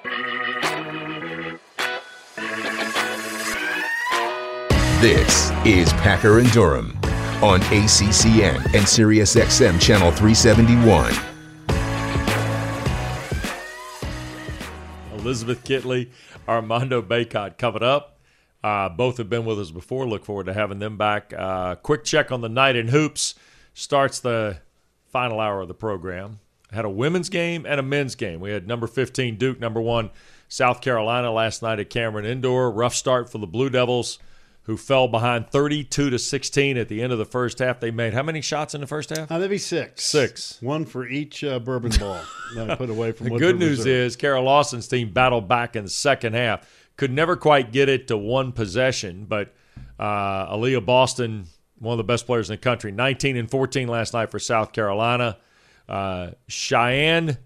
This is Packer and Durham on ACCN and SiriusXM Channel 371. Elizabeth Kitley, Armando Bacot coming up. Both have been with us before. Look forward to having them back. Quick check on the night in hoops. Starts the final hour of the program. Had a women's game and a men's game. We had number 15 Duke, number 1 South Carolina last night at Cameron Indoor. Rough start for the Blue Devils, who fell behind 32-16 at the end of the first half. They made how many shots in the first half? That'd be 6. 6. One for each bourbon ball that I put away from The Woodford good news Reserve. is Carol Lawson's team battled back in the second half. Could never quite get it to one possession, but Aaliyah Boston, one of the best players in the country, 19 and 14 last night for South Carolina. Cheyenne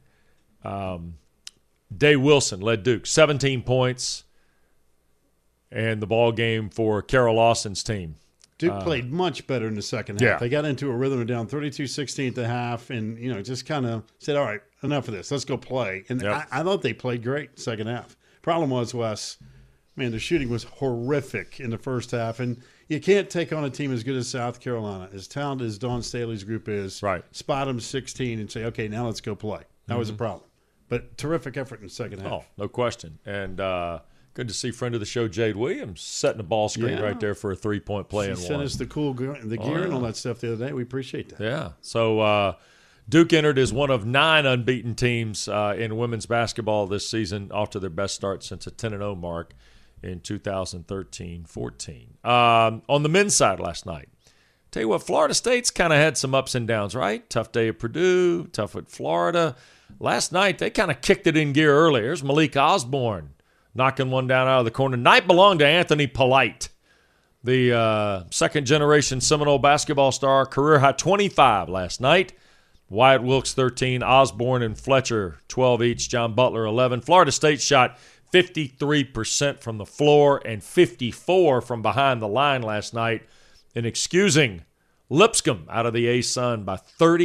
Day Wilson led Duke, 17 points. And the ball game for Carol Lawson's team. Duke played much better in the second half. Yeah. They got into a rhythm down 32-16 at the half and, just kind of said, all right, enough of this. Let's go play. And Yep. I thought they played great second half. Problem was, Wes, man, the shooting was horrific in the first half. And you can't take on a team as good as South Carolina, as talented as Dawn Staley's group is, Right. spot them 16 and say, okay, now let's go play. That was a problem. But terrific effort in the second half. Oh, no question. And good to see friend of the show, Jade Williams, setting the ball screen Yeah. right there for a three-point play She and sent one. us the gear and all that stuff the other day. We appreciate that. Yeah. So Duke entered as one of 9 unbeaten teams in women's basketball this season, off to their best start since a 10-0 mark in 2013-14. On the men's side last night, tell you what, Florida State's kind of had some ups and downs, right? Tough day at Purdue, tough at Florida. Last night, they kind of kicked it in gear early. Here's Malik Osborne knocking one down out of the corner. Night belonged to Anthony Polite, the second-generation Seminole basketball star, career-high 25 last night. Wyatt Wilkes, 13. Osborne and Fletcher, 12 each. John Butler, 11. Florida State shot 53% from the floor and 54% from behind the line last night, and excusing Lipscomb out of the A-Sun by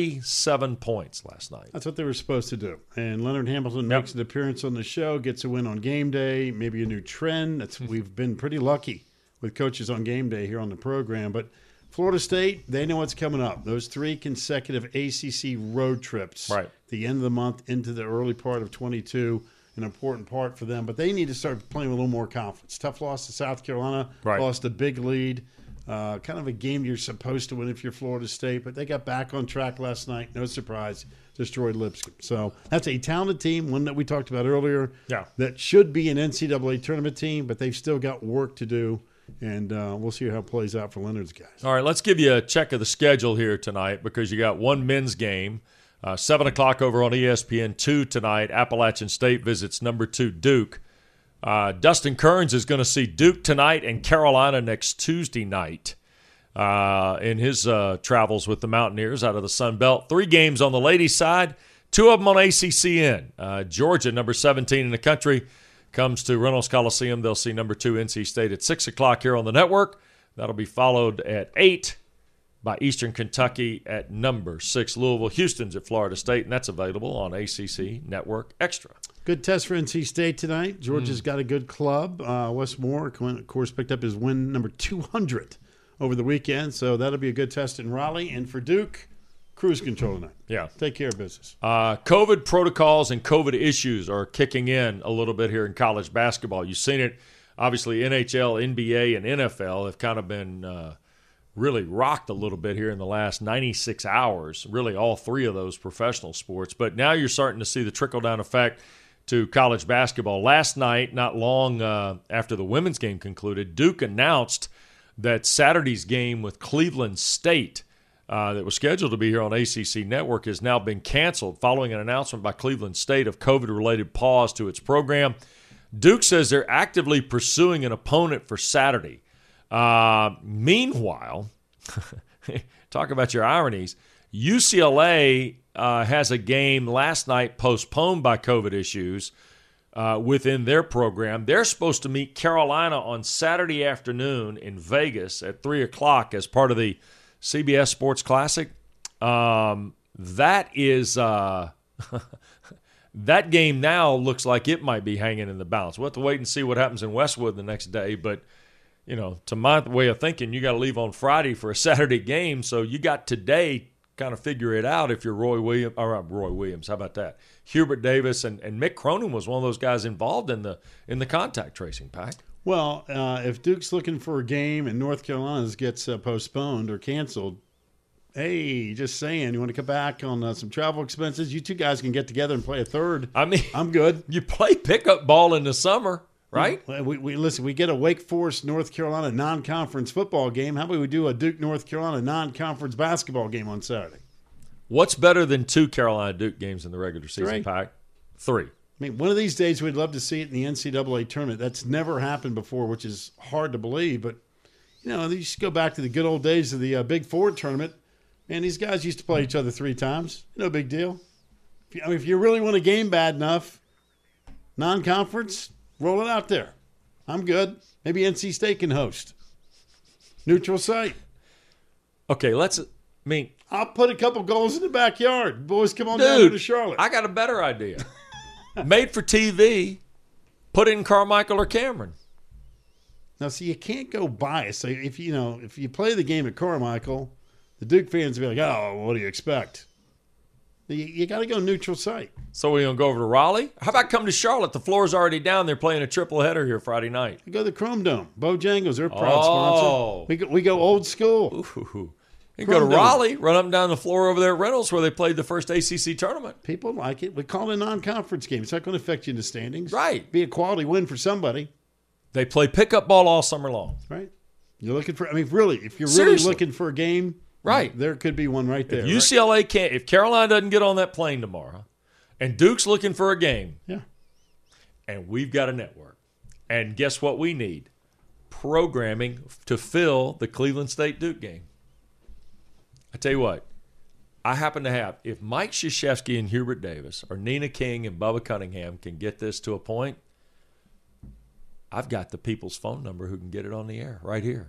37 points last night. That's what they were supposed to do. And Leonard Hamilton Yep. makes an appearance on the show, gets a win on game day, maybe a new trend. We've been pretty lucky with coaches on game day here on the program. But Florida State, they know what's coming up. Those 3 consecutive ACC road trips. Right. The end of the month into the early part of 22, an important part for them. But they need to start playing with a little more confidence. Tough loss to South Carolina. Right. Lost a big lead. Kind of a game you're supposed to win if you're Florida State, but they got back on track last night. No surprise, destroyed Lipscomb. So that's a talented team, one that we talked about earlier. Yeah. That should be an NCAA tournament team, but they've still got work to do, and we'll see how it plays out for Leonard's guys. All right, let's give you a check of the schedule here tonight, because you got one men's game, 7 o'clock over on ESPN2 tonight. Appalachian State visits number 2 Duke. Dustin Kearns is going to see Duke tonight and Carolina next Tuesday night in his travels with the Mountaineers out of the Sun Belt. 3 games on the ladies' side, 2 of them on ACCN. Georgia, number 17 in the country, comes to Reynolds Coliseum. They'll see number 2 NC State at 6 o'clock here on the network. That'll be followed at 8 by Eastern Kentucky at number 6 Louisville. Houston's at Florida State, and that's available on ACC Network Extra. Good test for NC State tonight. Georgia's got a good club. Wes Moore, of course, picked up his win number 200 over the weekend, so that'll be a good test in Raleigh. And for Duke, cruise control tonight. Yeah. Take care of business. COVID protocols and COVID issues are kicking in a little bit here in college basketball. You've seen it, obviously, NHL, NBA, and NFL have kind of been really rocked a little bit here in the last 96 hours, really all 3 of those professional sports. But now you're starting to see the trickle-down effect to college basketball. Last night, not long after the women's game concluded, Duke announced that Saturday's game with Cleveland State that was scheduled to be here on ACC Network has now been canceled following an announcement by Cleveland State of COVID-related pause to its program. Duke says they're actively pursuing an opponent for Saturday. Meanwhile, talk about your ironies, UCLA has a game last night postponed by COVID issues within their program. They're supposed to meet Carolina on Saturday afternoon in Vegas at 3 o'clock as part of the CBS Sports Classic. That is That game now looks like it might be hanging in the balance. We'll have to wait and see what happens in Westwood the next day. But, to my way of thinking, you got to leave on Friday for a Saturday game. So you got today kind of figure it out if you're Roy Williams. How about that? Hubert Davis and Mick Cronin was one of those guys involved in the contact tracing, Pack. Well, if Duke's looking for a game and North Carolina's gets postponed or canceled, hey, just saying, you want to come back on some travel expenses? You two guys can get together and play a third. I mean, I'm good. You play pickup ball in the summer, right? We listen. We get a Wake Forest North Carolina non-conference football game. How about we do a Duke North Carolina non-conference basketball game on Saturday? What's better than 2 Carolina Duke games in the regular season, Pack? 3. I mean, one of these days we'd love to see it in the NCAA tournament. That's never happened before, which is hard to believe. But you just go back to the good old days of the Big Four tournament. Man, these guys used to play each other 3 times. No big deal. If you really want a game bad enough, non-conference, roll it out there. I'm good. Maybe NC State can host. Neutral site. Okay, I'll put a couple goals in the backyard. Boys, come on down here to Charlotte. I got a better idea. Made for TV, put it in Carmichael or Cameron. Now, see, you can't go biased. So if you play the game at Carmichael, the Duke fans will be like, oh, what do you expect? You got to go neutral site. So we're going to go over to Raleigh? How about come to Charlotte? The floor's already down. They're playing a triple header here Friday night. We go to the Chrome Dome. Bojangles, they're a proud sponsor. We go old school. Ooh. You go to Raleigh, run up and down the floor over there at Reynolds where they played the first ACC tournament. People like it. We call it a non-conference game. It's not going to affect you in the standings. Right. Be a quality win for somebody. They play pickup ball all summer long. Right. You're looking for, really, if you're really looking for a game, right, there could be one right there. If UCLA can't, if Carolina doesn't get on that plane tomorrow, and Duke's looking for a game, and we've got a network, and guess what we need? Programming to fill the Cleveland State Duke game. I tell you what, I happen to have, if Mike Krzyzewski and Hubert Davis or Nina King and Bubba Cunningham can get this to a point, I've got the people's phone number who can get it on the air right here.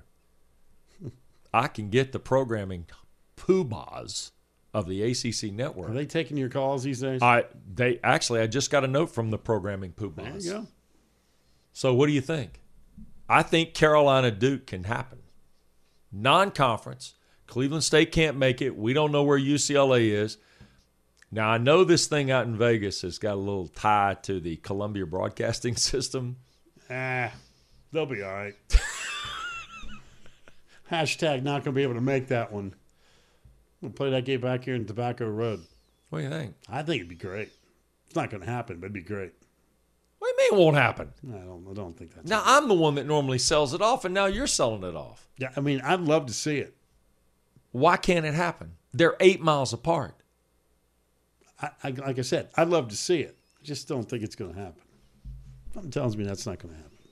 I can get the programming poobahs of the ACC network. Are they taking your calls these days? I just got a note from the programming poobahs. There you go. So what do you think? I think Carolina Duke can happen. Non-conference. Cleveland State can't make it. We don't know where UCLA is. Now, I know this thing out in Vegas has got a little tie to the Columbia Broadcasting System. They'll be all right. Hashtag not going to be able to make that one. We'll play that game back here in Tobacco Road. What do you think? I think it'd be great. It's not going to happen, but it'd be great. What do you mean it won't happen? I don't think that's Now, I'm the one that normally sells it off, and now you're selling it off. Yeah, I mean, I'd love to see it. Why can't it happen? They're 8 miles apart. Like I said, I'd love to see it. I just don't think it's going to happen. Something tells me that's not going to happen.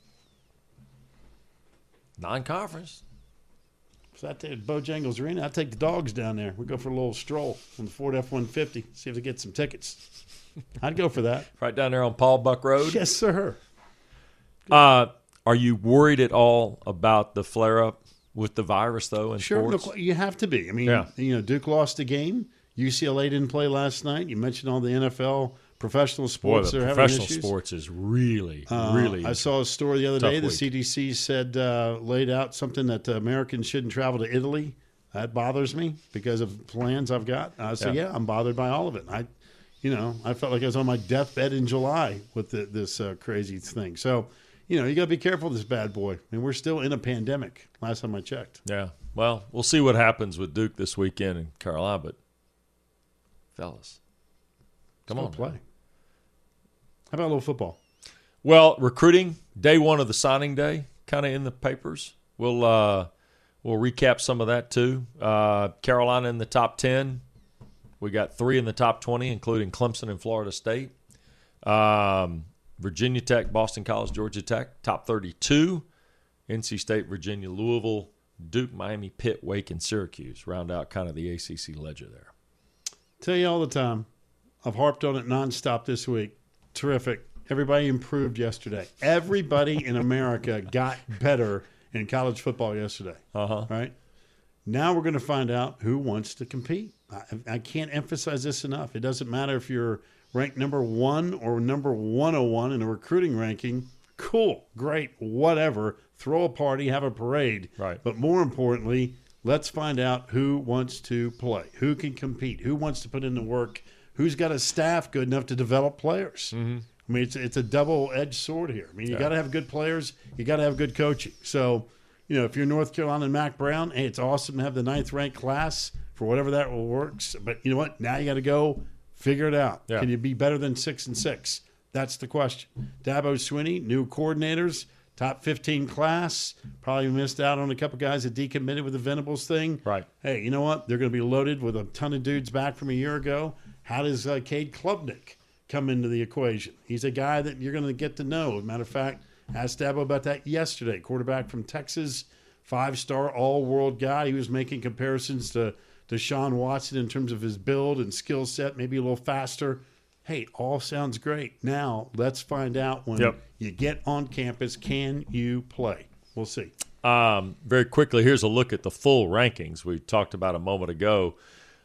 Non-conference. So I take Bojangles Arena. I take the dogs down there. We go for a little stroll on the Ford F-150. See if they get some tickets. I'd go for that. Right down there on Paul Buck Road? Yes, sir. Are you worried at all about the flare-up with the virus, though, in sports? Sure, you have to be. I mean, Duke lost a game. UCLA didn't play last night. You mentioned all the NFL professional sports. Boy, the professional sports is really. I saw a story the other day. The week. CDC said, laid out something that Americans shouldn't travel to Italy. That bothers me because of plans I've got. So I'm bothered by all of it. I felt like I was on my deathbed in July with this crazy thing. So, you got to be careful with this bad boy. I mean, we're still in a pandemic. Last time I checked. Yeah. Well, we'll see what happens with Duke this weekend in Carolina. But, fellas, come on, play. How about a little football? Well, recruiting, day one of the signing day, kind of in the papers. We'll recap some of that too. Carolina in the top 10. We got 3 in the top 20, including Clemson and Florida State. Virginia Tech, Boston College, Georgia Tech, top 32. NC State, Virginia, Louisville, Duke, Miami, Pitt, Wake, and Syracuse round out kind of the ACC ledger there. Tell you all the time, I've harped on it nonstop this week. Terrific. Everybody improved yesterday. Everybody in America got better in college football yesterday. Right? Now we're going to find out who wants to compete. I can't emphasize this enough. It doesn't matter if you're ranked number 1 or number 101 in a recruiting ranking, cool, great, whatever. Throw a party, have a parade. Right. But more importantly, let's find out who wants to play, who can compete, who wants to put in the work, who's got a staff good enough to develop players. Mm-hmm. I mean, it's a double-edged sword here. I mean, you got to have good players, you got to have good coaching. So, if you're North Carolina and Mack Brown, hey, it's awesome to have the 9th-ranked class for whatever that works. But you know what? Now you got to go figure it out. Yeah. Can you be better than 6-6? That's the question. Dabo Swinney, new coordinators, top 15 class. Probably missed out on a couple guys that decommitted with the Venables thing. Right. Hey, you know what? They're going to be loaded with a ton of dudes back from a year ago. How does Cade Klubnik come into the equation? He's a guy that you're going to get to know. As a matter of fact, asked Dabo about that yesterday. Quarterback from Texas, 5-star all-world guy. He was making comparisons to Deshaun Watson in terms of his build and skill set, maybe a little faster. Hey, all sounds great. Now let's find out when you get on campus, can you play? We'll see. Very quickly, here's a look at the full rankings we talked about a moment ago.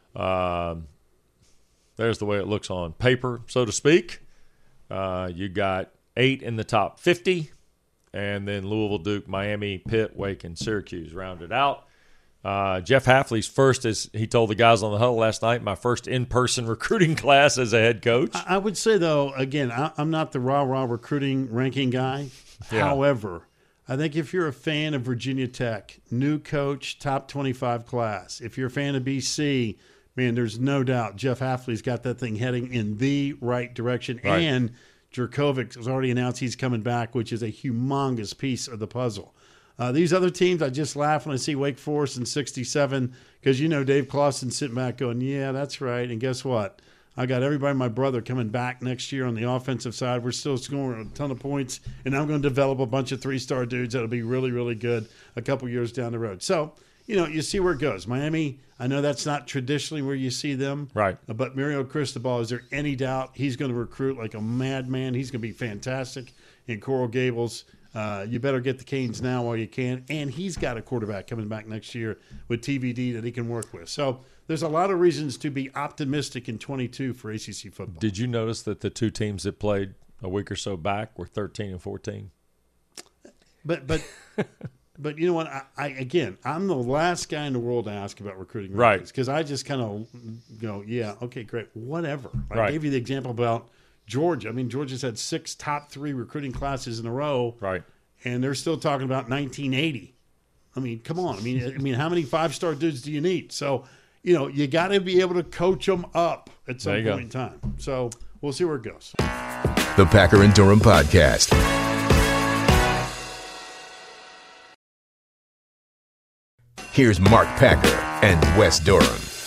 There's the way it looks on paper, so to speak. You got 8 in the top 50, and then Louisville, Duke, Miami, Pitt, Wake, and Syracuse rounded out. Jeff Hafley's first, as he told the guys on the huddle last night, my first in-person recruiting class as a head coach. I would say, though, again, I'm not the rah-rah recruiting ranking guy. Yeah. However, I think if you're a fan of Virginia Tech, new coach, top 25 class, if you're a fan of BC, man, there's no doubt Jeff Hafley's got that thing heading in the right direction. Right. And Jurkovec has already announced he's coming back, which is a humongous piece of the puzzle. These other teams, I just laugh when I see Wake Forest in 67 because, Dave Clawson's sitting back going, yeah, that's right. And guess what? I got everybody, my brother, coming back next year on the offensive side. We're still scoring a ton of points, and I'm going to develop a bunch of 3-star dudes that'll be really, really good a couple years down the road. So, you see where it goes. Miami, I know that's not traditionally where you see them. Right. But Mario Cristobal, is there any doubt he's going to recruit like a madman? He's going to be fantastic in Coral Gables. You better get the Canes now while you can. And he's got a quarterback coming back next year with TVD that he can work with. So there's a lot of reasons to be optimistic in 22 for ACC football. Did you notice that the two teams that played a week or so back were 13 and 14? But you know what? I'm the last guy in the world to ask about recruiting. Right. Because I just kind of go, yeah, okay, great, whatever. Right. I gave you the example about Georgia. I mean, Georgia's had 6 top 3 recruiting classes in a row. Right. And they're still talking about 1980. I mean, come on. I mean, how many 5-star dudes do you need? So, you got to be able to coach them up at some point in time. So we'll see where it goes. The Packer and Durham Podcast. Here's Mark Packer and Wes Durham.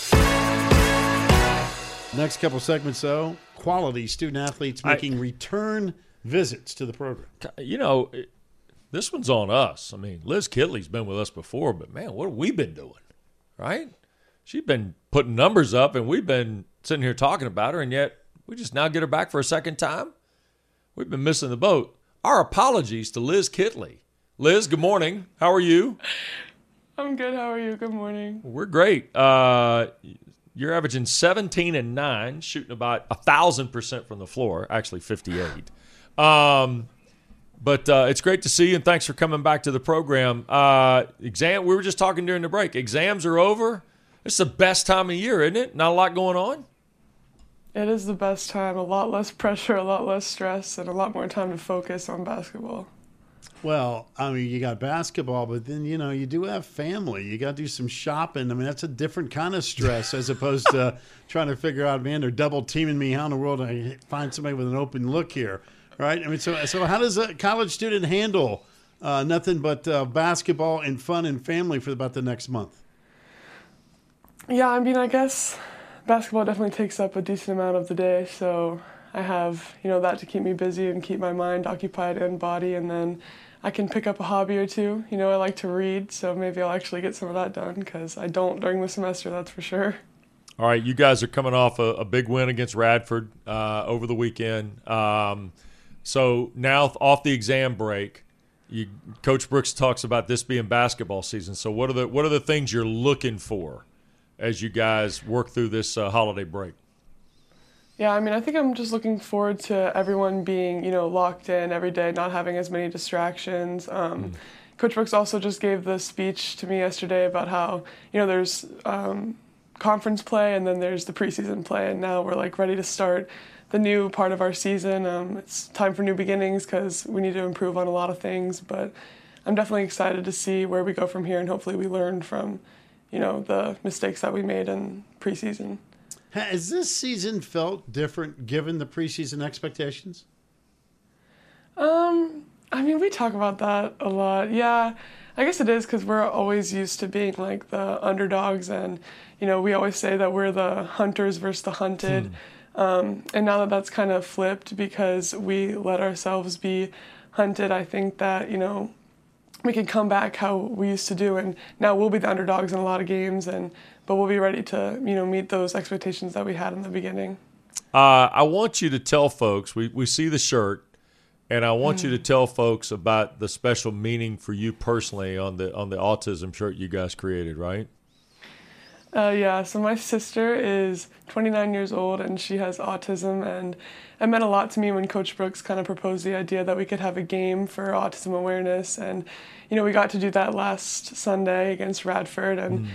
Next couple segments, though, quality student-athletes making return visits to the program. This one's on us. I mean, Liz Kitley's been with us before, but, man, what have we been doing, right? She's been putting numbers up, and we've been sitting here talking about her, and yet we just now get her back for a second time? We've been missing the boat. Our apologies to Liz Kitley. Liz, good morning. How are you? I'm good. How are you? Good morning. We're great. You're averaging 17 and 9, shooting about 1,000% from the floor, actually 58. But it's great to see you, and thanks for coming back to the program. We were just talking during the break. Exams are over. It's the best time of year, isn't it? Not a lot going on? It is the best time. A lot less pressure, a lot less stress, and a lot more time to focus on basketball. Well, I mean, you got basketball, but then, you do have family. You got to do some shopping. I mean, that's a different kind of stress as opposed to trying to figure out, man, they're double teaming me. How in the world do I find somebody with an open look here? Right? I mean, so how does a college student handle nothing but basketball and fun and family for about the next month? Yeah, I mean, I guess basketball definitely takes up a decent amount of the day, so I have, that to keep me busy and keep my mind occupied and body, and then I can pick up a hobby or two. I like to read, so maybe I'll actually get some of that done because I don't during the semester, that's for sure. All right, you guys are coming off a big win against Radford over the weekend. So now off the exam break, Coach Brooks talks about this being basketball season. So what are the things you're looking for as you guys work through this holiday break? Yeah, I mean, I think I'm just looking forward to everyone being, locked in every day, not having as many distractions. Coach Brooks also just gave the speech to me yesterday about how, there's conference play and then there's the preseason play, and now we're ready to start the new part of our season. It's time for new beginnings because we need to improve on a lot of things, but I'm definitely excited to see where we go from here, and hopefully we learn from, the mistakes that we made in preseason. Has this season felt different given the preseason expectations? I mean, we talk about that a lot. Yeah, I guess it is because we're always used to being the underdogs, and, we always say that we're the hunters versus the hunted. And now that that's kind of flipped because we let ourselves be hunted, I think that, we can come back how we used to do, and now we'll be the underdogs in a lot of games, but we'll be ready to, meet those expectations that we had in the beginning. I want you to tell folks, we see the shirt, and I want you to tell folks about the special meaning for you personally on the autism shirt you guys created, right? Yeah, so my sister is 29 years old and she has autism, and it meant a lot to me when Coach Brooks kind of proposed the idea that we could have a game for autism awareness, and we got to do that last Sunday against Radford, and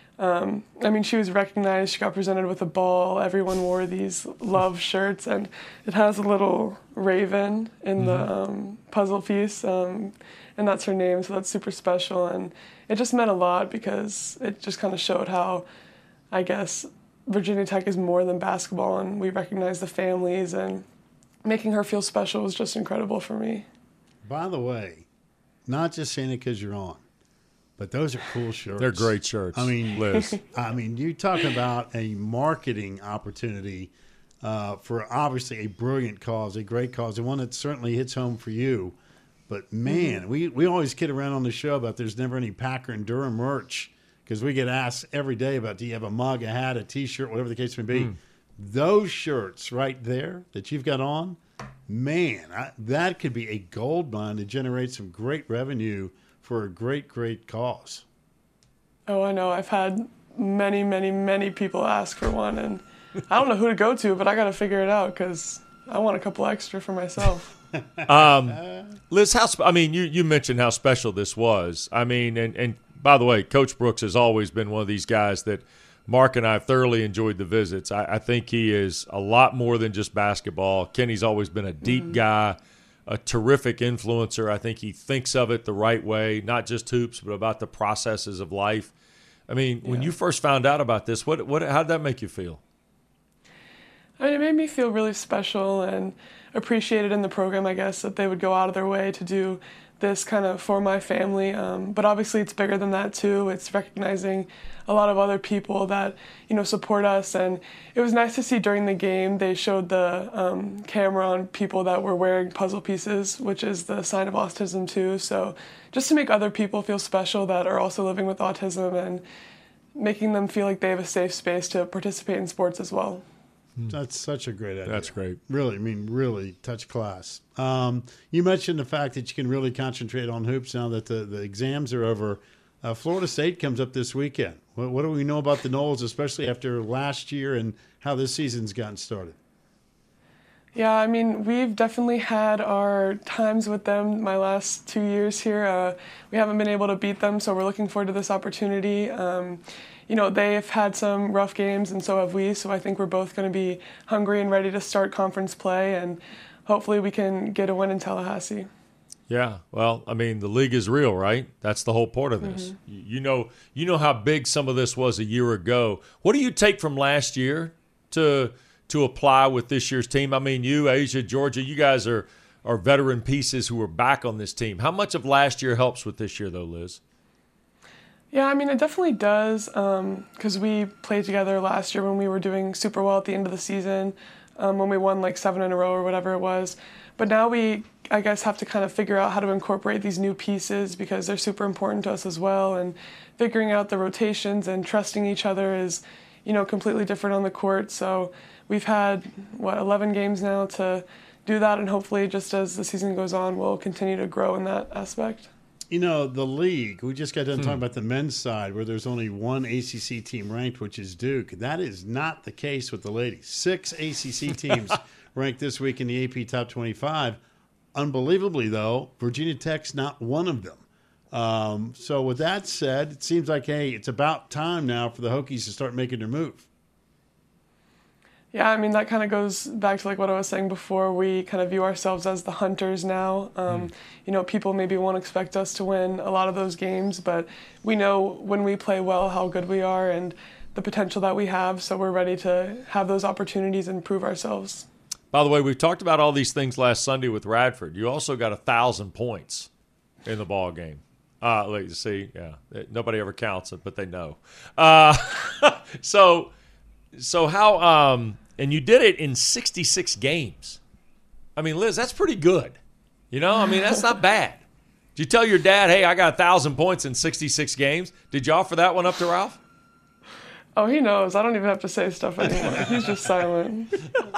I mean, she was recognized, she got presented with a ball, everyone wore these love shirts, and it has a little raven in the puzzle piece, and that's her name, so that's super special, and it just meant a lot because it just kind of showed how, I guess, Virginia Tech is more than basketball, and we recognize the families, and making her feel special was just incredible for me. By the way, not just saying it because you're on, but those are cool shirts. They're great shirts. I mean, Liz. you talk about a marketing opportunity for obviously a brilliant cause, a great cause, and one that certainly hits home for you. But, man, we always kid around on the show about there's never any Packer and Durham merch because we get asked every day about, do you have a mug, a hat, a T-shirt, whatever the case may be. Those shirts right there that you've got on, man, that could be a gold mine to generate some great revenue for a great, great cause. Oh, I know. I've had many, many, many people ask for one, and I don't know who to go to, but I got to figure it out because I want a couple extra for myself. Liz, you mentioned how special this was. I mean, and by the way, Coach Brooks has always been one of these guys that Mark and I have thoroughly enjoyed the visits. I think he is a lot more than just basketball. Kenny's always been a deep guy, a terrific influencer. I think he thinks of it the right way, not just hoops, but about the processes of life. I mean, when you first found out about this, how did that make you feel? I mean, it made me feel really special and appreciated in the program, I guess, that they would go out of their way to do this kind of for my family. But obviously it's bigger than that too. It's recognizing a lot of other people that, support us. And it was nice to see during the game they showed the camera on people that were wearing puzzle pieces, which is the sign of autism too. So just to make other people feel special that are also living with autism and making them feel like they have a safe space to participate in sports as well. That's such a great idea. That's great. Really, really touch class. You mentioned the fact that you can really concentrate on hoops now that the exams are over. Florida State comes up this weekend. What do we know about the Noles, especially after last year and how this season's gotten started? Yeah, I mean, we've definitely had our times with them my last 2 years here. We haven't been able to beat them, so we're looking forward to this opportunity. They've had some rough games, and so have we, so I think we're both going to be hungry and ready to start conference play, and hopefully we can get a win in Tallahassee. Yeah, well, I mean, the league is real, right? That's the whole part of this. You know how big some of this was a year ago. What do you take from last year to apply with this year's team? I mean, you, Asia, Georgia, you guys are veteran pieces who are back on this team. How much of last year helps with this year, though, Liz? Yeah, I mean, it definitely does because we played together last year when we were doing super well at the end of the season, when we won 7 in a row or whatever it was. But now we, I guess, have to kind of figure out how to incorporate these new pieces because they're super important to us as well. And figuring out the rotations and trusting each other is, completely different on the court. So we've had, 11 games now to do that. And hopefully just as the season goes on, we'll continue to grow in that aspect. You know, the league, we just got done talking about the men's side where there's only one ACC team ranked, which is Duke. That is not the case with the ladies. 6 ACC teams ranked this week in the AP Top 25. Unbelievably, though, Virginia Tech's not one of them. So with that said, it seems like, hey, it's about time now for the Hokies to start making their move. Yeah, I mean, that kind of goes back to like what I was saying before. We kind of view ourselves as the hunters now. You know, people maybe won't expect us to win a lot of those games, but we know when we play well how good we are and the potential that we have, so we're ready to have those opportunities and prove ourselves. By the way, we talked about all these things last Sunday with Radford. You also got 1,000 points in the ball game. Like, see, yeah, nobody ever counts it, but they know. So how and you did it in 66 games. I mean, Liz, that's pretty good. You know, I mean, that's not bad. Did you tell your dad, hey, I got 1,000 points in 66 games? Did you offer that one up to Ralph? Oh, he knows. I don't even have to say stuff anymore. He's just silent.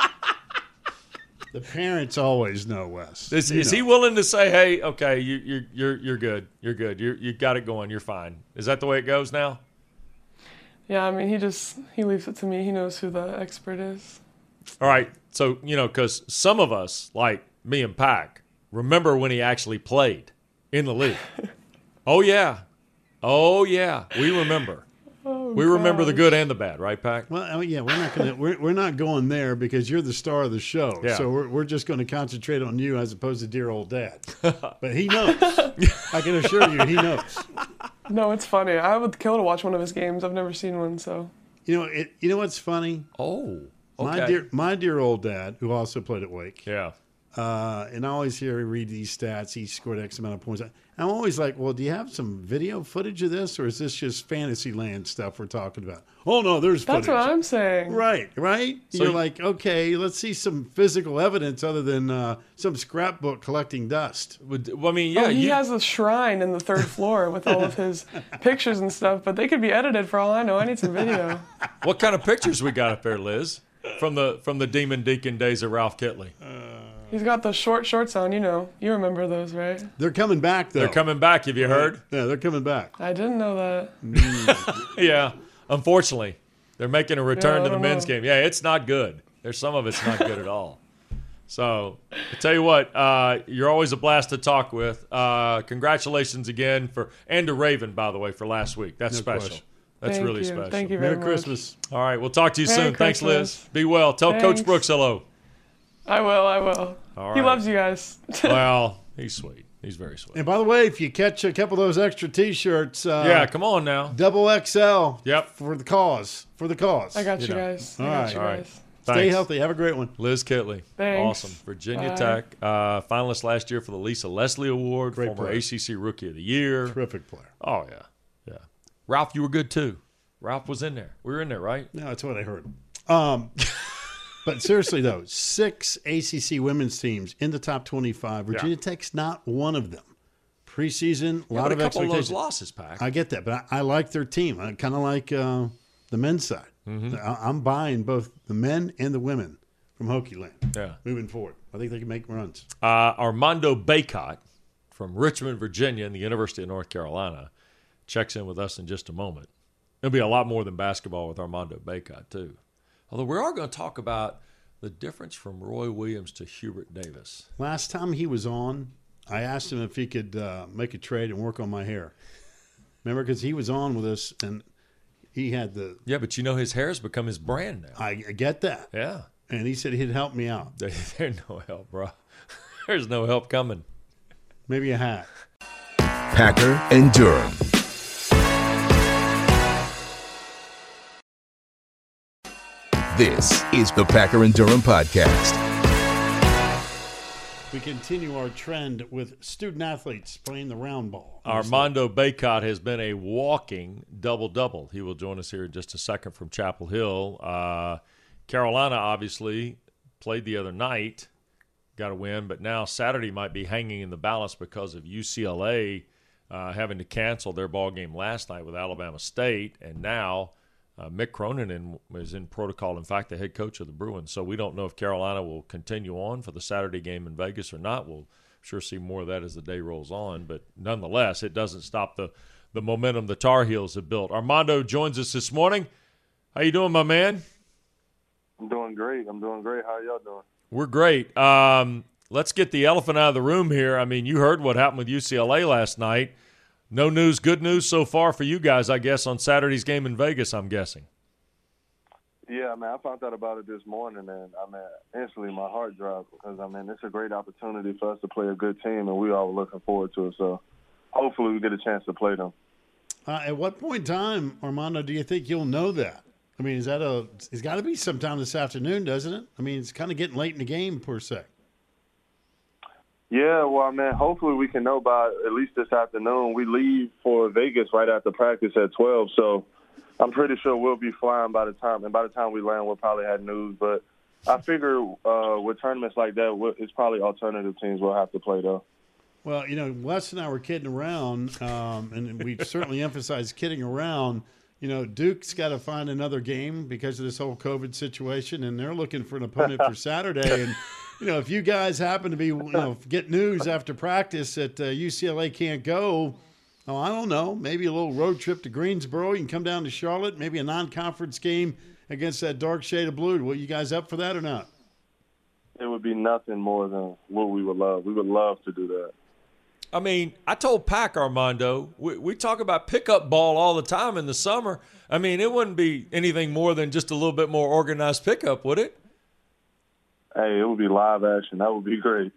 The parents always know, Wes. Is he willing to say, hey, okay, you're good. You're good. You got it going. You're fine. Is that the way it goes now? Yeah, I mean, he leaves it to me. He knows who the expert is. All right. So, you know, because some of us, like me and Pac, remember when he actually played in the league. Oh, yeah. We remember. We remember the good and the bad, right, Pac? Well, yeah, we're not going there because you're the star of the show. Yeah. So we're just going to concentrate on you as opposed to dear old dad. But he knows. I can assure you, he knows. No, it's funny. I would kill to watch one of his games. I've never seen one, so. You know what's funny? Oh, okay. My dear old dad, who also played at Wake. Yeah. And I always hear him read these stats. He scored X amount of points. I'm always like, well, do you have some video footage of this, or is this just fantasy land stuff we're talking about? Oh, no, there's footage. That's what I'm saying. Right. So You're like, okay, let's see some physical evidence other than some scrapbook collecting dust. Well, I mean, yeah. He has a shrine in the 3rd floor with all of his pictures and stuff, but they could be edited for all I know. I need some video. What kind of pictures we got up there, Liz, from the Demon Deacon days of Ralph Kitley? He's got the short shorts on, you know. You remember those, right? They're coming back, though. They're coming back. Have you heard? Yeah, they're coming back. I didn't know that. Yeah. Unfortunately, they're making a return to the I don't men's know. game. Yeah, it's not good. There's some of it's not good at all. So, I tell you what, you're always a blast to talk with. Congratulations again and to Raven, by the way, for last week. That's No special. question. That's Thank really you. special. Thank you very Merry much. Christmas. All right, we'll talk to you Merry soon. Thanks, Liz. Christmas. Be well. Tell Coach Thanks. Brooks hello. I will. All He right. loves you guys. Well, he's sweet. He's very sweet. And by the way, if you catch a couple of those extra T-shirts, Yeah, come on now. double XL. Yep. For the cause. I got you know. guys. All I got right. you All right. guys. Stay Thanks. healthy. Have a great one. Liz Kitley. Thanks. Awesome. Virginia Bye. Tech. Finalist last year for the Lisa Leslie Award. Great Former player. ACC Rookie of the Year. Terrific player. Oh, yeah. Yeah. Ralph, you were good too. Ralph was in there. We were in there, right? No, that's what I heard. But seriously, though, 6 ACC women's teams in the top 25. Virginia Tech's not one of them. Preseason, a lot But of a couple of expectations. those losses, Pac. I get that, but I like their team. I kind of like the men's side. Mm-hmm. I'm buying both the men and the women from Hokie Land Yeah. moving forward. I think they can make runs. Armando Baycott from Richmond, Virginia, and the University of North Carolina checks in with us in just a moment. There'll be a lot more than basketball with Armando Baycott, too. Although we are going to talk about the difference from Roy Williams to Hubert Davis. Last time he was on, I asked him if he could make a trade and work on my hair. Remember, because he was on with us, and he had the Yeah, but you know his hair has become his brand now. I get that. Yeah. And he said he'd help me out. There's no help, bro. There's no help coming. Maybe a hat. Packer and Durham. This is the Packer and Durham Podcast. We continue our trend with student athletes playing the round ball. Armando Baycott has been a walking double-double. He will join us here in just a second from Chapel Hill. Carolina, obviously, played the other night, got a win, but now Saturday might be hanging in the balance because of UCLA having to cancel their ball game last night with Alabama State, and now Mick Cronin is in protocol, in fact, the head coach of the Bruins. So we don't know if Carolina will continue on for the Saturday game in Vegas or not. We'll sure see more of that as the day rolls on. But nonetheless, it doesn't stop the momentum the Tar Heels have built. Armando joins us this morning. How you doing, my man? I'm doing great. How y'all doing? We're great. Let's get the elephant out of the room here. I mean, you heard what happened with UCLA last night. No news, good news so far for you guys, I guess, on Saturday's game in Vegas, I'm guessing. Yeah, I found out about it this morning, and instantly my heart dropped because it's a great opportunity for us to play a good team, and we all were looking forward to it. So hopefully we get a chance to play them. At what point in time, Armando, do you think you'll know that? I mean, it's got to be sometime this afternoon, doesn't it? I mean, it's kind of getting late in the game, per se. Yeah, well, hopefully we can know by at least this afternoon. We leave for Vegas right after practice at 12, so I'm pretty sure we'll be flying by the time. And by the time we land, we'll probably have news. But I figure with tournaments like that, it's probably alternative teams we'll have to play, though. Well, Wes and I were kidding around, and we certainly emphasize kidding around. Duke's got to find another game because of this whole COVID situation, and they're looking for an opponent for Saturday. And, if you guys happen to be, get news after practice that UCLA can't go, I don't know, maybe a little road trip to Greensboro. You can come down to Charlotte, maybe a non-conference game against that dark shade of blue. Were you guys up for that or not? It would be nothing more than what we would love. We would love to do that. I mean, I told Pac, Armando, we talk about pickup ball all the time in the summer. I mean, it wouldn't be anything more than just a little bit more organized pickup, would it? Hey, it would be live action. That would be great.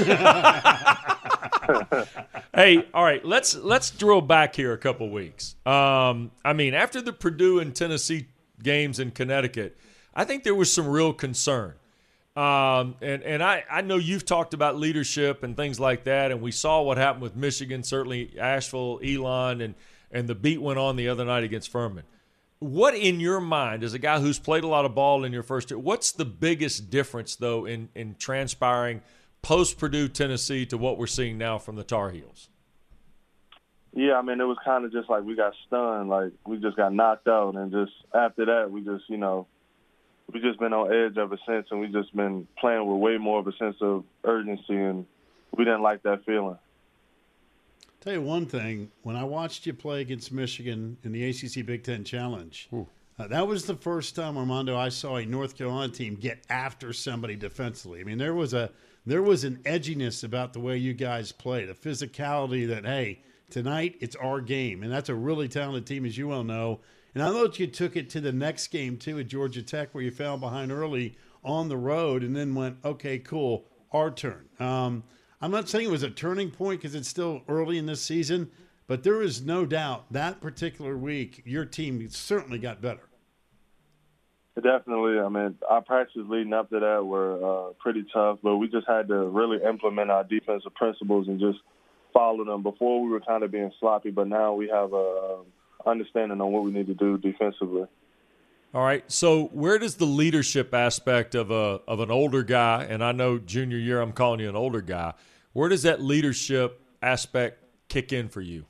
Hey, all right, let's drill back here a couple weeks. After the Purdue and Tennessee games in Connecticut, I think there was some real concern. And I know you've talked about leadership and things like that, and we saw what happened with Michigan, certainly Asheville, Elon, and the beat went on the other night against Furman. What, in your mind, as a guy who's played a lot of ball in your first year, what's the biggest difference, though, in transpiring post-Purdue, Tennessee to what we're seeing now from the Tar Heels? Yeah, it was kind of just like we got stunned, like we just got knocked out, and just after that, we just been on edge ever since, and we just been playing with way more of a sense of urgency, and we didn't like that feeling. Tell you one thing, when I watched you play against Michigan in the ACC Big Ten Challenge, that was the first time, Armando, I saw a North Carolina team get after somebody defensively. There was an edginess about the way you guys played, a physicality that, hey, tonight it's our game, and that's a really talented team, as you well know. And I know that you took it to the next game, too, at Georgia Tech, where you fell behind early on the road and then went, okay, cool, our turn. I'm not saying it was a turning point because it's still early in this season, but there is no doubt that particular week your team certainly got better. Definitely. Our practices leading up to that were pretty tough, but we just had to really implement our defensive principles and just follow them. Before we were kind of being sloppy, but now we have a understanding on what we need to do defensively. All right. So where does the leadership aspect of an older guy, and I know junior year I'm calling you an older guy, where does that leadership aspect kick in for you?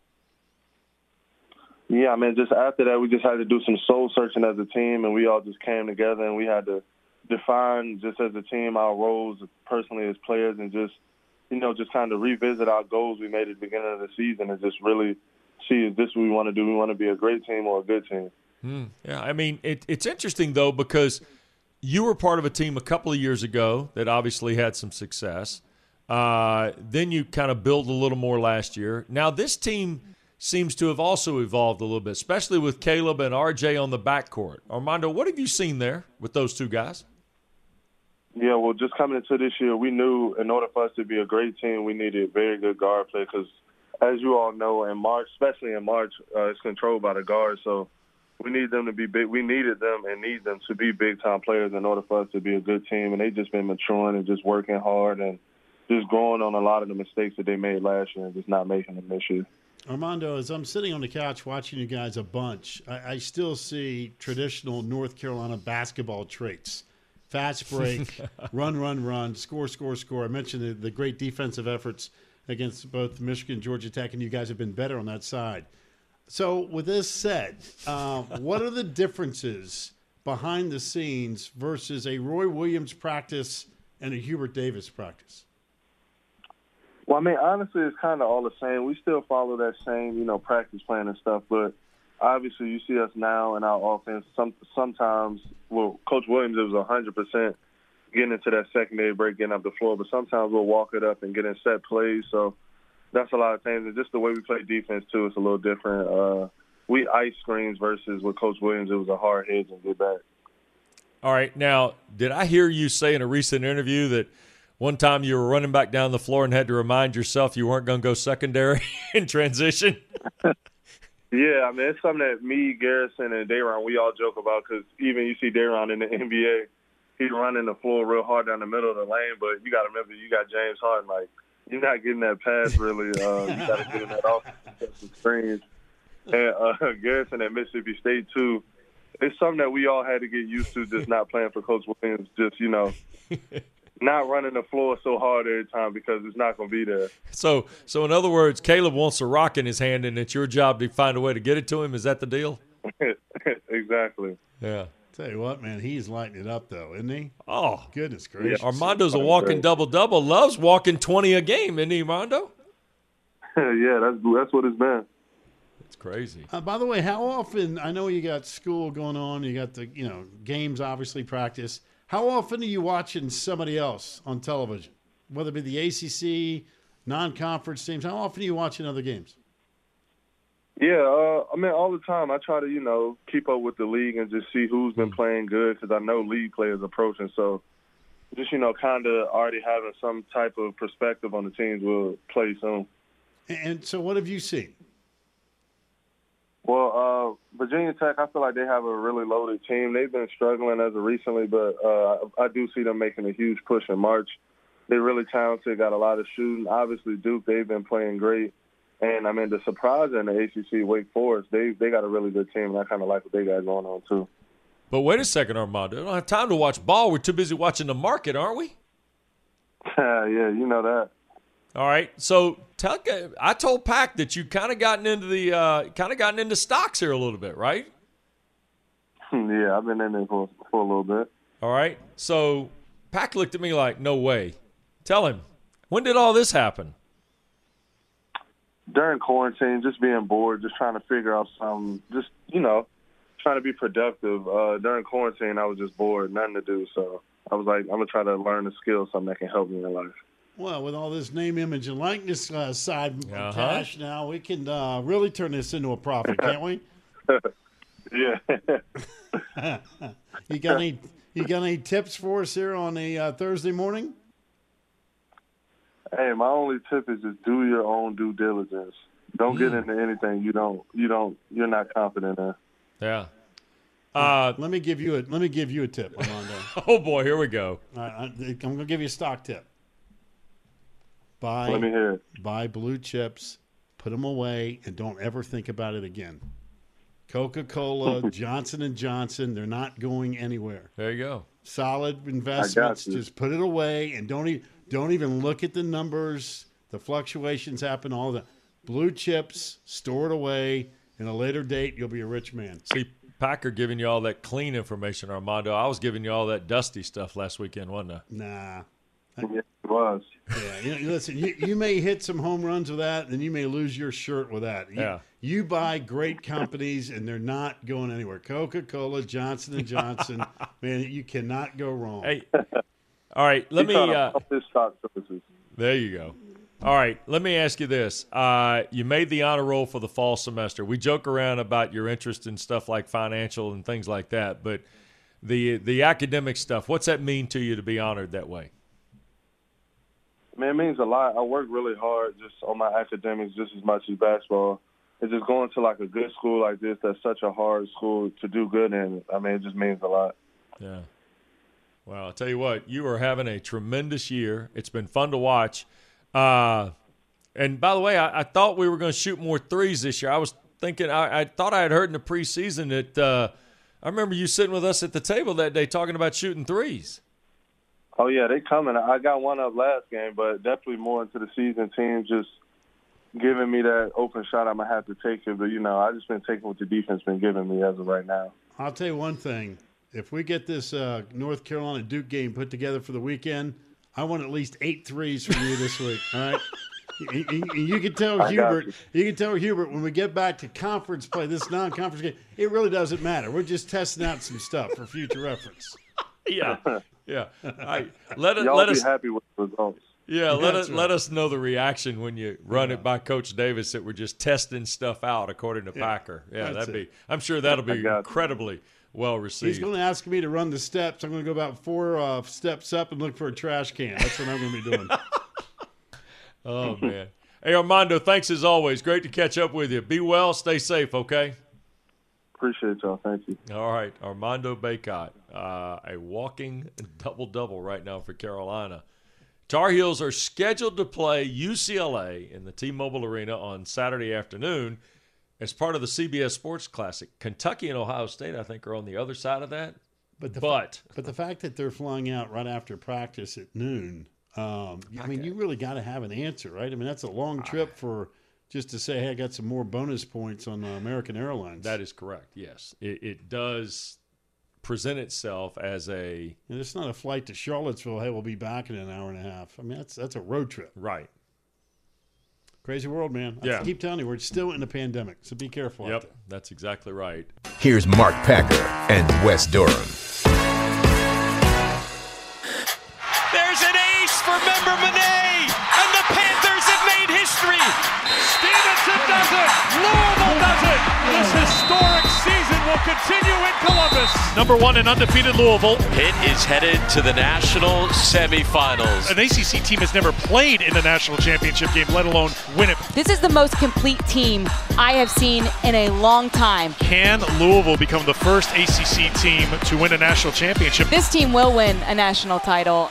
Yeah, just after that, we just had to do some soul searching as a team, and we all just came together, and we had to define, just as a team, our roles personally as players, and just kind of revisit our goals we made at the beginning of the season, and just really see, is this what we want to do? We want to be a great team or a good team. Yeah, it's interesting, though, because you were part of a team a couple of years ago that obviously had some success. Then you kind of built a little more last year. Now this team seems to have also evolved a little bit, especially with Caleb and RJ on the backcourt. Armando, what have you seen there with those two guys? Yeah, well, just coming into this year, we knew in order for us to be a great team, we needed very good guard play because, as you all know, in March, especially in March, it's controlled by the guards. So we need them to be big. We needed them and need them to be big-time players in order for us to be a good team. And they've just been maturing and just working hard and just growing on a lot of the mistakes that they made last year and just not making them this year. Armando, as I'm sitting on the couch watching you guys a bunch, I still see traditional North Carolina basketball traits. Fast break, run, score. I mentioned the great defensive efforts against both Michigan and Georgia Tech, and you guys have been better on that side. So with this said, what are the differences behind the scenes versus a Roy Williams practice and a Hubert Davis practice? Well, I mean, honestly, it's kind of all the same. We still follow that same, practice plan and stuff. But obviously, you see us now in our offense. Sometimes, Coach Williams, it was 100% getting into that secondary break, getting up the floor. But sometimes we'll walk it up and get in set plays. So that's a lot of things. And just the way we play defense, too, it's a little different. We ice screens versus with Coach Williams, it was a hard hedge and get back. All right. Now, did I hear you say in a recent interview that one time you were running back down the floor and had to remind yourself you weren't going to go secondary in transition? Yeah, I mean, it's something that me, Garrison, and Dayron, we all joke about because even you see Dayron in the NBA, he's running the floor real hard down the middle of the lane, but you got to remember you got James Harden. Like, you're not getting that pass really. You got to get in that off some screens. And Garrison at Mississippi State, too, it's something that we all had to get used to, just not playing for Coach Williams, just, not running the floor so hard every time because it's not going to be there. So in other words, Caleb wants a rock in his hand, and it's your job to find a way to get it to him. Is that the deal? Exactly. Yeah. Tell you what, man, he's lighting it up, though, isn't he? Oh. Goodness gracious. Armando's a walking double-double. Loves walking 20 a game, isn't he, Armando? Yeah, that's what it's been. It's crazy. By the way, how often, I know you got school going on, you got the, games, obviously, practice. How often are you watching somebody else on television, whether it be the ACC, non-conference teams? How often are you watching other games? Yeah, I mean, all the time. I try to, keep up with the league and just see who's been playing good because I know league players approaching. So just, kind of already having some type of perspective on the teams we'll play soon. And so what have you seen? Well, Virginia Tech, I feel like they have a really loaded team. They've been struggling as of recently, but I do see them making a huge push in March. They're really talented, got a lot of shooting. Obviously, Duke, they've been playing great. And, I mean, the surprise in the ACC, Wake Forest, they got a really good team, and I kind of like what they got going on, too. But wait a second, Armando. We don't have time to watch ball. We're too busy watching the market, aren't we? Yeah, you know that. All right. So I told Pac that you kind of gotten into stocks here a little bit, right? Yeah, I've been in there for a little bit. All right. So Pac looked at me like, no way. Tell him, when did all this happen? During quarantine, just being bored, just trying to figure out something, just, trying to be productive. During quarantine, I was just bored, nothing to do. So I was like, I'm going to try to learn a skill, something that can help me in life. Well, with all this name, image, and likeness side cash now, we can really turn this into a profit, can't we? Yeah. You got any tips for us here on a Thursday morning? Hey, my only tip is just do your own due diligence. Don't get into anything you're not confident in. Yeah. Let me give you a tip, Armando. Oh boy, here we go. I'm going to give you a stock tip. Let me hear it. Buy blue chips, put them away, and don't ever think about it again. Coca-Cola, Johnson & Johnson, they're not going anywhere. There you go. Solid investments. Just put it away and don't even look at the numbers. The fluctuations happen, all that. Blue chips, store it away. In a later date, you'll be a rich man. See, Packer giving you all that clean information, Armando. I was giving you all that dusty stuff last weekend, wasn't I? Nah. Yeah, it was. Yeah, listen, you may hit some home runs with that, and you may lose your shirt with that. You buy great companies, and they're not going anywhere. Coca-Cola, Johnson & Johnson, man, you cannot go wrong. Hey, all right, let me stock services. There you go. All right, let me ask you this. You made the honor roll for the fall semester. We joke around about your interest in stuff like financial and things like that, but the academic stuff, what's that mean to you to be honored that way? Man, it means a lot. I work really hard just on my academics just as much as basketball. It's just going to, like, a good school like this that's such a hard school to do good in. I mean, it just means a lot. Yeah. Well, I'll tell you what, you are having a tremendous year. It's been fun to watch. And, by the way, I thought we were going to shoot more threes this year. I was thinking I thought I had heard in the preseason that I remember you sitting with us at the table that day talking about shooting threes. Oh, yeah, they coming. I got one up last game, but definitely more into the season. Teams just giving me that open shot, I'm going to have to take it. But, I just been taking what the defense been giving me as of right now. I'll tell you one thing. If we get this North Carolina Duke game put together for the weekend, I want at least 8 threes from you this week, all right? You can tell Hubert. You can tell Hubert when we get back to conference play, this non-conference game, it really doesn't matter. We're just testing out some stuff for future reference. Yeah. Let us be happy with the results. Yeah, let us know the reaction when you run it by Coach Davis that we're just testing stuff out according to Packer. Yeah, I'm sure that'll be incredibly well received. He's going to ask me to run the steps. I'm going to go about 4 steps up and look for a trash can. That's what I'm going to be doing. Oh, man. Hey, Armando, thanks as always. Great to catch up with you. Be well. Stay safe, okay? Appreciate y'all. Thank you. All right. Armando Bacot, a walking double-double right now for Carolina. Tar Heels are scheduled to play UCLA in the T-Mobile Arena on Saturday afternoon as part of the CBS Sports Classic. Kentucky and Ohio State, I think, are on the other side of that. But the fact that they're flying out right after practice at noon, you really got to have an answer, right? I mean, that's a long trip for just to say, hey, I got some more bonus points on American Airlines. That is correct, yes. It does present itself as a... And it's not a flight to Charlottesville, hey, we'll be back in an hour and a half. I mean, that's a road trip. Right. Crazy world, man. I keep telling you, we're still in a pandemic, so be careful out there. That's exactly right. Here's Mark Packer and Wes Durham. There's an ace for member Monet, and the Panthers have made history. Stevenson does it. Louisville does it. This historic season will continue in Columbus. Number 1 and undefeated Louisville. Pitt is headed to the national semifinals. An ACC team has never played in the national championship game, let alone win it. This is the most complete team I have seen in a long time. Can Louisville become the first ACC team to win a national championship? This team will win a national title.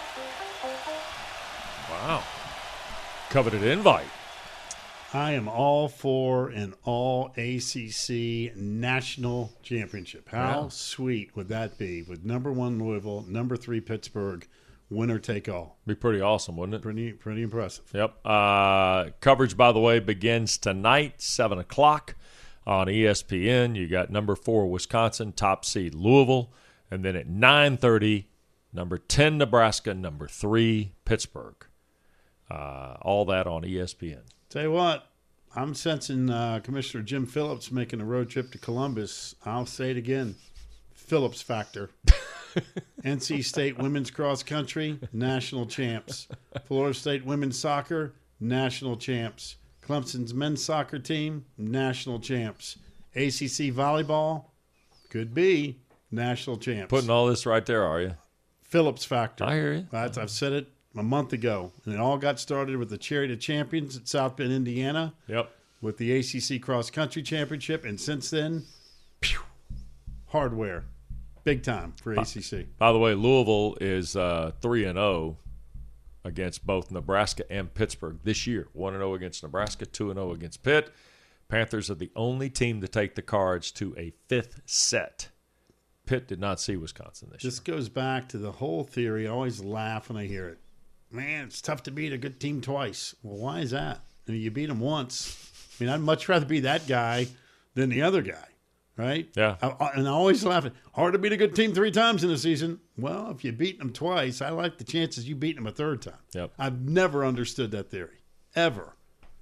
Wow. Coveted invite. I am all for an all ACC national championship. How sweet would that be with number 1 Louisville, number 3 Pittsburgh, winner take all? Be pretty awesome, wouldn't it? Pretty impressive. Yep. Coverage, by the way, begins tonight, 7 o'clock on ESPN. You got number 4 Wisconsin, top seed Louisville, and then at 9:30, number 10 Nebraska, number 3 Pittsburgh. All that on ESPN. Tell you what, I'm sensing Commissioner Jim Phillips making a road trip to Columbus. I'll say it again, Phillips factor. NC State women's cross country, national champs. Florida State women's soccer, national champs. Clemson's men's soccer team, national champs. ACC volleyball, could be national champs. Putting all this right there, are you? Phillips factor. I hear you. I've said it a month ago, and it all got started with the Chariot of Champions at South Bend, Indiana. Yep. With the ACC Cross Country Championship, and since then, hardware, big time for ACC. By the way, Louisville is 3-0 against both Nebraska and Pittsburgh this year. 1-0 against Nebraska, 2-0 against Pitt. Panthers are the only team to take the Cards to a 5th set. Pitt did not see Wisconsin this year. This goes back to the whole theory. I always laugh when I hear it. Man, it's tough to beat a good team twice. Well, why is that? I mean, you beat them once. I mean, I'd much rather be that guy than the other guy, right? Yeah. And I always laugh at hard to beat a good team 3 times in a season. Well, if you beat them twice, I like the chances you beat them a 3rd time. Yep. I've never understood that theory, ever.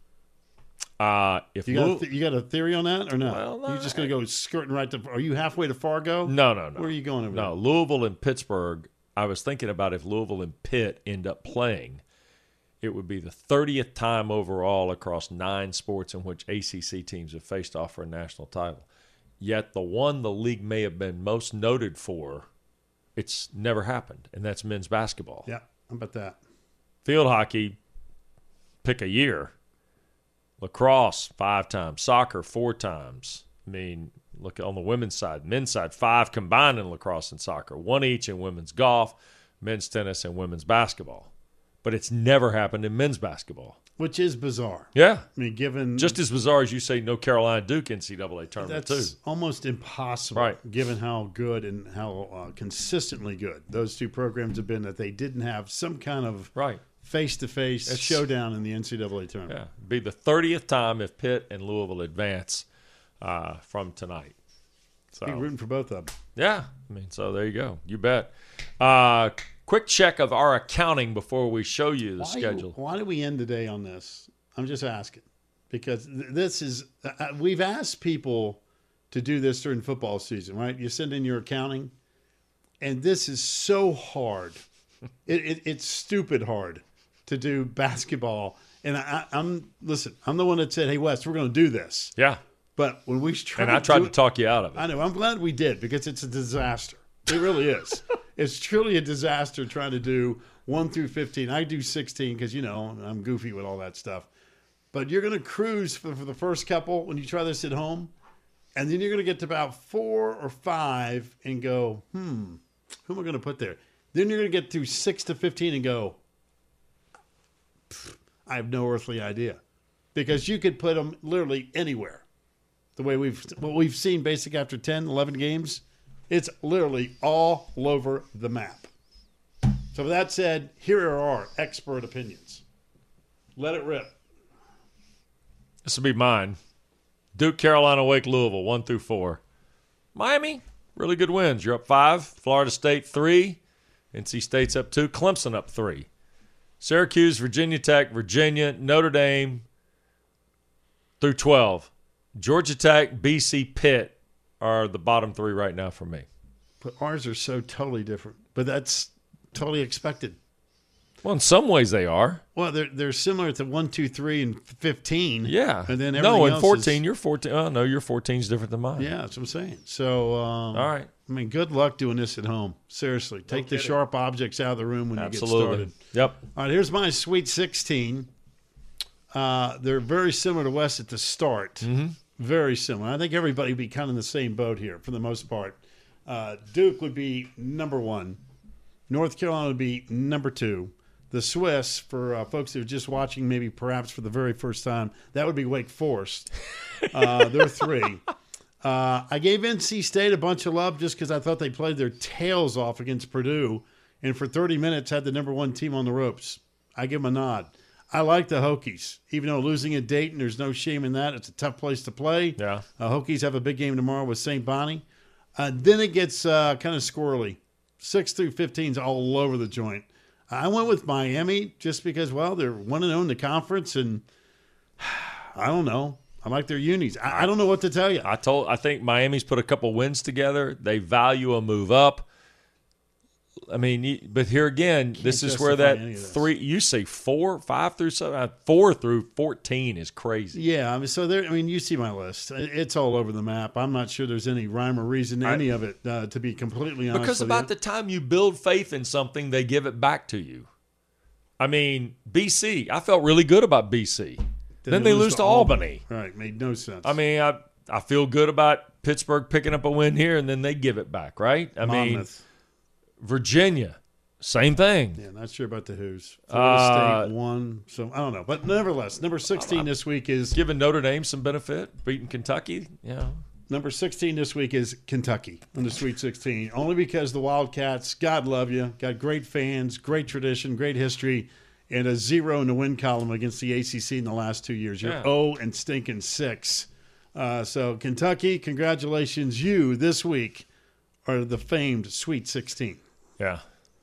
If you got a theory on that or not? Well, no, you're just going to go skirting right to. Are you halfway to Fargo? No. Where are you going over there? No, Louisville and Pittsburgh. I was thinking about if Louisville and Pitt end up playing, it would be the 30th time overall across 9 sports in which ACC teams have faced off for a national title. Yet the one the league may have been most noted for, it's never happened, and that's men's basketball. Yeah, how about that? Field hockey, pick a year. Lacrosse, 5 times. Soccer, 4 times. I mean, look on the women's side. Men's side, 5 combined in lacrosse and soccer. 1 each in women's golf, men's tennis, and women's basketball. But it's never happened in men's basketball. Which is bizarre. Yeah. I mean, given... Just as bizarre as you say no Carolina-Duke NCAA tournament, that's too. Almost impossible, right? Given how good and how consistently good those 2 programs have been, that they didn't have some kind of... Right. Face-to-face showdown in the NCAA tournament. Yeah, be the 30th time if Pitt and Louisville advance from tonight. So be rooting for both of them. Yeah, I mean, so there you go. You bet. Quick check of our accounting before we show you the schedule. Why did we end the day on this? I'm just asking because this is we've asked people to do this during football season, right? You send in your accounting, and this is so hard. It's stupid hard to do basketball. And I'm the one that said, "Hey, Wes, we're going to do this." Yeah. But when we tried, I tried to talk you out of it. I know. I'm glad we did because it's a disaster. It really is. It's truly a disaster trying to do 1 through 15. I do 16 because, I'm goofy with all that stuff. But you're going to cruise for the first couple when you try this at home. And then you're going to get to about 4 or 5 and go, who am I going to put there? Then you're going to get through 6 to 15 and go, I have no earthly idea. Because you could put them literally anywhere. The way we've seen basic after 10, 11 games, it's literally all over the map. So with that said, here are our expert opinions. Let it rip. This will be mine. Duke, Carolina, Wake, Louisville, 1 through 4. Miami, really good wins. You're up 5. Florida State, 3. NC State's up 2. Clemson up 3. Syracuse, Virginia Tech, Virginia, Notre Dame through 12. Georgia Tech, BC, Pitt are the bottom 3 right now for me. But ours are so totally different. But that's totally expected. Well, in some ways they are. Well, they're similar to 1, 2, 3, and 15. Yeah. And then no, in else 14, you're 14. Oh, no, your 14 is different than mine. Yeah, that's what I'm saying. So, all right. I mean, good luck doing this at home. Seriously. Take the sharp objects out of the room when you get started. Yep. All right, here's my Sweet 16. They're very similar to West at the start. Mm-hmm. Very similar. I think everybody would be kind of in the same boat here for the most part. Duke would be number 1. North Carolina would be number 2. The Swiss, for folks who are just watching maybe perhaps for the very first time, that would be Wake Forest. They're 3. I gave NC State a bunch of love just because I thought they played their tails off against Purdue and for 30 minutes had the number 1 team on the ropes. I give them a nod. I like the Hokies. Even though losing at Dayton, there's no shame in that. It's a tough place to play. Yeah. Hokies have a big game tomorrow with St. Bonnie. Then it gets kind of squirrely. 6 through 15 is all over the joint. I went with Miami just because, well, they're 1-0 in the conference, and I don't know. I like their unis. I don't know what to tell you. I think Miami's put a couple wins together. They value a move up. I mean, but here again, this is where that 3. You say 4, 5 through 7, 4 through 14 is crazy. Yeah, I mean, so there. I mean, you see my list. It's all over the map. I'm not sure there's any rhyme or reason to any of it. To be completely honest, because about the time you build faith in something, they give it back to you. I mean, BC. I felt really good about BC. Then they lose to Albany. Right, made no sense. I mean, I feel good about Pittsburgh picking up a win here, and then they give it back. Right? I mean. Virginia, same thing. Yeah, not sure about the Who's. Florida State won, so I don't know. But nevertheless, number 16 this week is... Giving Notre Dame some benefit, beating Kentucky. Yeah. Number 16 this week is Kentucky in the Sweet 16, only because the Wildcats, God love you, got great fans, great tradition, great history, and a 0 in the win column against the ACC in the last 2 years. You're 0 and stinking 6. So Kentucky, congratulations. You, this week, are the famed Sweet 16. Yeah.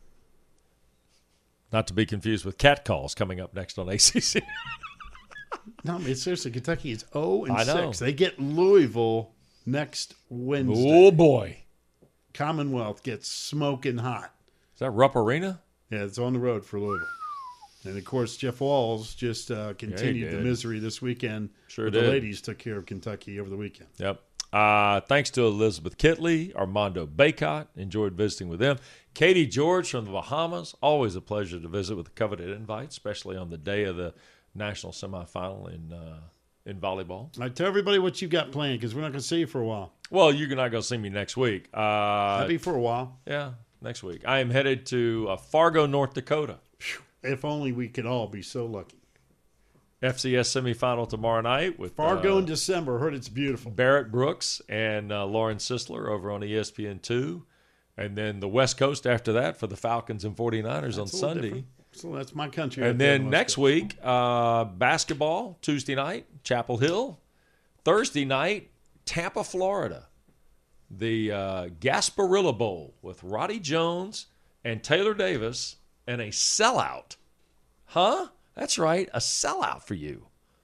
Not to be confused with catcalls coming up next on ACC. No, I mean, seriously, Kentucky is 0 and 6. They get Louisville next Wednesday. Oh, boy. Commonwealth gets smoking hot. Is that Rupp Arena? Yeah, it's on the road for Louisville. And, of course, Jeff Walls just continued the misery this weekend. Sure did. The ladies took care of Kentucky over the weekend. Yep. Thanks to Elizabeth Kitley, Armando Baycott. Enjoyed visiting with them. Katie George from the Bahamas. Always a pleasure to visit with a coveted invite, especially on the day of the national semifinal in volleyball. I tell everybody what you got planned because we're not going to see you for a while. Well, you're not going to see me next week. That'd be for a while. Yeah, next week. I am headed to Fargo, North Dakota. If only we could all be so lucky. FCS semifinal tomorrow night with Fargo in December. Heard it's beautiful. Barrett Brooks and Lauren Sisler over on ESPN2. And then the West Coast after that for the Falcons and 49ers on Sunday. Different. So that's my country. And then next week, basketball, Tuesday night, Chapel Hill. Thursday night, Tampa, Florida. The Gasparilla Bowl with Roddy Jones and Taylor Davis and a sellout. Huh? That's right, a sellout for you.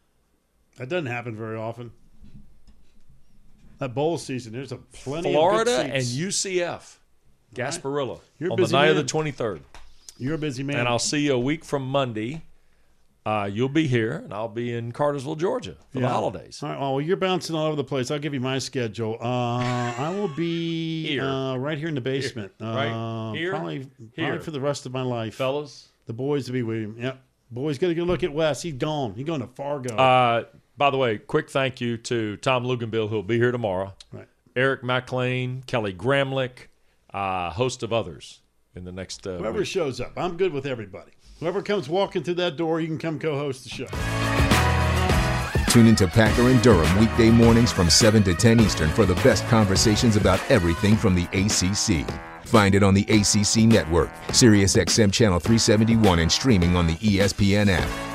That doesn't happen very often. That bowl season, there's plenty Florida of good and seats. UCF, Gasparilla, You're a on the busy night man. of the 23rd. You're a busy man. And I'll see you a week from Monday. You'll be here, and I'll be in Cartersville, Georgia for the holidays. All right, well, you're bouncing all over the place. I'll give you my schedule. I will be Here. right here in the basement. Right here? Probably Here. for the rest of my life. Fellas? The boys will be with him. Yep. Boys, got to go look at Wes. He's gone. He's going to Fargo. By the way, quick thank you to Tom Luganbill, who'll be here tomorrow. Right. Eric McLean, Kelly Gramlich, a host of others in the next Whoever week. shows up. I'm good with everybody. Whoever comes walking through that door, you can come co-host the show. Tune into Packer and Durham weekday mornings from 7 to 10 Eastern for the best conversations about everything from the ACC. Find it on the ACC Network, SiriusXM Channel 371, and streaming on the ESPN app.